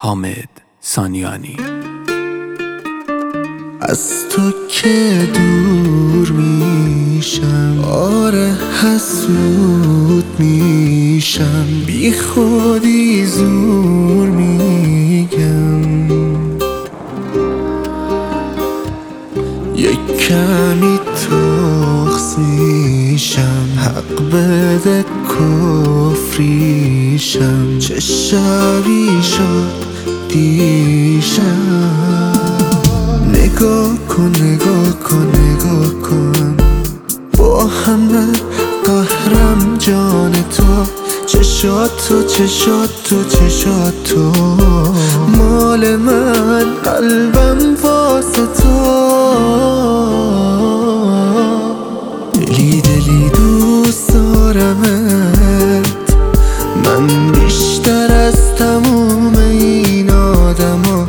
حامد سانیانی. از تو که دور میشم، آره حسود میشم، بی خودی زور میگم، یک کمی تخص میشم، حق بده کفریشم، چه شبی شد دیشب. نگاه کن نگاه کن نگاه کن، با همه قهرم جان تو، چشات تو چشات تو چشات تو، مال من قلبم واسه تو، دلی دلی دوست دارمت من، بیشتر از تموم این آدما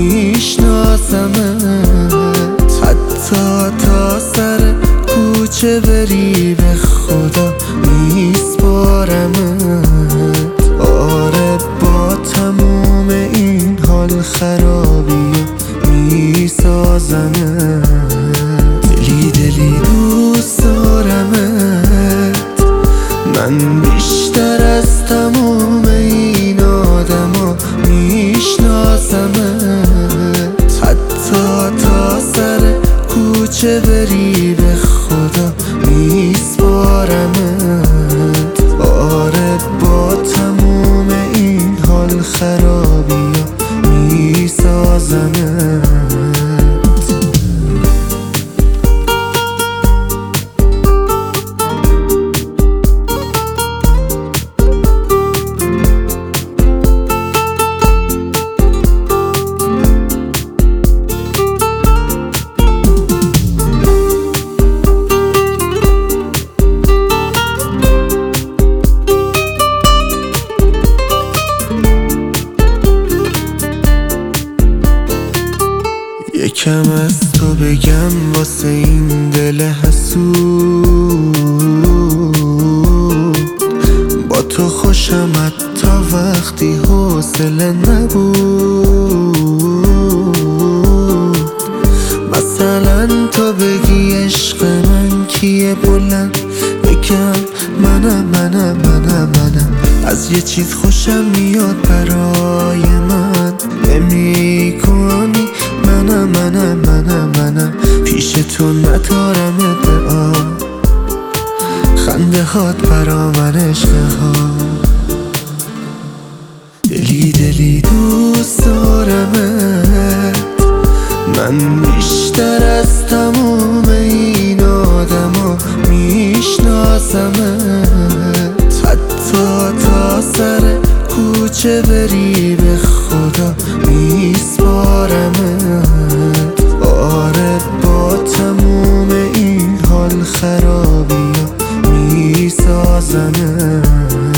میشناسمت، حتی تا سر کوچه بری به خدا میسپارمت. آره با تموم این حال خرابی میسازمت، دلی دلی دوست دارمت من، بیشتر از تموم این آدما میشناسمت، حتی تا سر کوچه بری به خدا میسپارمت. آره با تموم این حال خرابی میسازمت. یکم از تو بگم واسه این دل حسود، با تو خوشم حتی وقتی حوصله نبود. مثلا تو بگی عشق من کیه، بلند بگم منم، از یه چیز خوشم میاد برای من نمی کنی، منم پیش تو ندارم ادعا، خنده هات برا من عشقه ها، دلی دلی دوست دارمت من، بیشتر از تموم این آدما میشناسمت، حتی تا سر کوچه بری به خدا میسپارمت. آره با تموم این حال خرابی میسازمت.